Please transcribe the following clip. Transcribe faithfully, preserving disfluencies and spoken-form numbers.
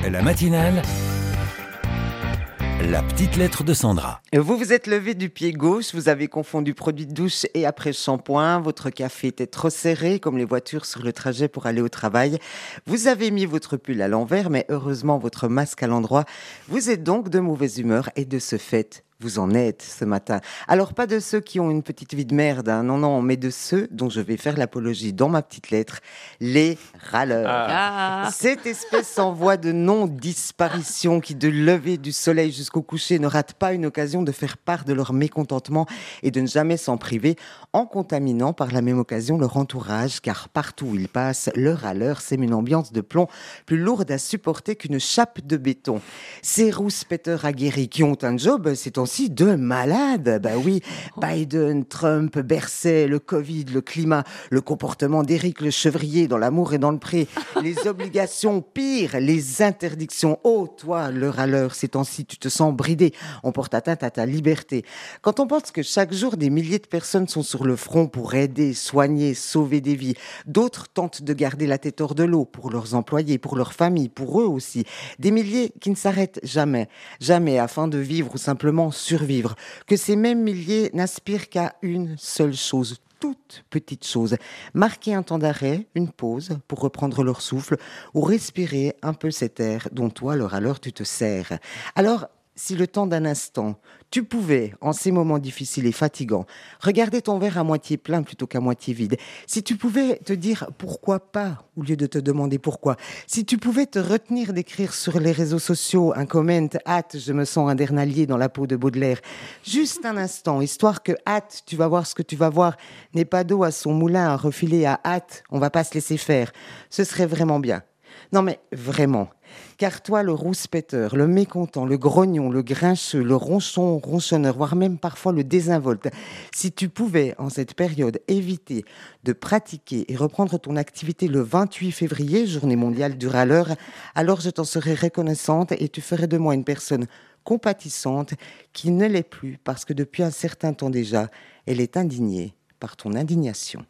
La matinale, la petite lettre de Sandra. Vous vous êtes levé du pied gauche, vous avez confondu produit de douche et après-shampoing, votre café était trop serré comme les voitures sur le trajet pour aller au travail. Vous avez mis votre pull à l'envers, mais heureusement votre masque à l'endroit. Vous êtes donc de mauvaise humeur et de ce fait, vous en êtes ce matin. Alors pas de ceux qui ont une petite vie de merde, hein, non, non, mais de ceux dont je vais faire l'apologie dans ma petite lettre, les râleurs. Ah. Cette espèce en voie de non-disparition qui, de lever du soleil jusqu'au coucher, ne rate pas une occasion de faire part de leur mécontentement et de ne jamais s'en priver, en contaminant par la même occasion leur entourage, car partout où ils passent, le râleur sème une ambiance de plomb plus lourde à supporter qu'une chape de béton. Ces rouspéteurs aguerris qui ont un job, c'est aussi de malades. Bah oui, Biden, Trump, Berset, le Covid, le climat, le comportement d'Éric le Chevrier dans L'amour et dans le pré, les obligations, pire, les interdictions. Oh, toi, le râleur, ces temps-ci, tu te sens bridé. On porte atteinte à ta liberté. Quand on pense que chaque jour, des milliers de personnes sont sur le front pour aider, soigner, sauver des vies, d'autres tentent de garder la tête hors de l'eau pour leurs employés, pour leurs familles, pour eux aussi. Des milliers qui ne s'arrêtent jamais, jamais afin de vivre ou simplement survivre, que ces mêmes milliers n'aspirent qu'à une seule chose, toute petite chose, marquer un temps d'arrêt, une pause pour reprendre leur souffle ou respirer un peu cet air dont toi, le râleur, tu te sers. Alors, si le temps d'un instant, tu pouvais, en ces moments difficiles et fatigants, regarder ton verre à moitié plein plutôt qu'à moitié vide, si tu pouvais te dire pourquoi pas au lieu de te demander pourquoi, si tu pouvais te retenir d'écrire sur les réseaux sociaux un comment « hâte, je me sens un dernier dans la peau de Baudelaire », juste un instant, histoire que « hâte, tu vas voir ce que tu vas voir » n'ait pas d'eau à son moulin à refiler à « hâte, on va pas se laisser faire », ce serait vraiment bien. Non mais vraiment, car toi le rouspéteur, le mécontent, le grognon, le grincheux, le ronchon, ronchonneur, voire même parfois le désinvolte, si tu pouvais en cette période éviter de pratiquer et reprendre ton activité le vingt-huit février, journée mondiale du râleur, alors je t'en serais reconnaissante et tu ferais de moi une personne compatissante qui ne l'est plus parce que depuis un certain temps déjà, elle est indignée par ton indignation.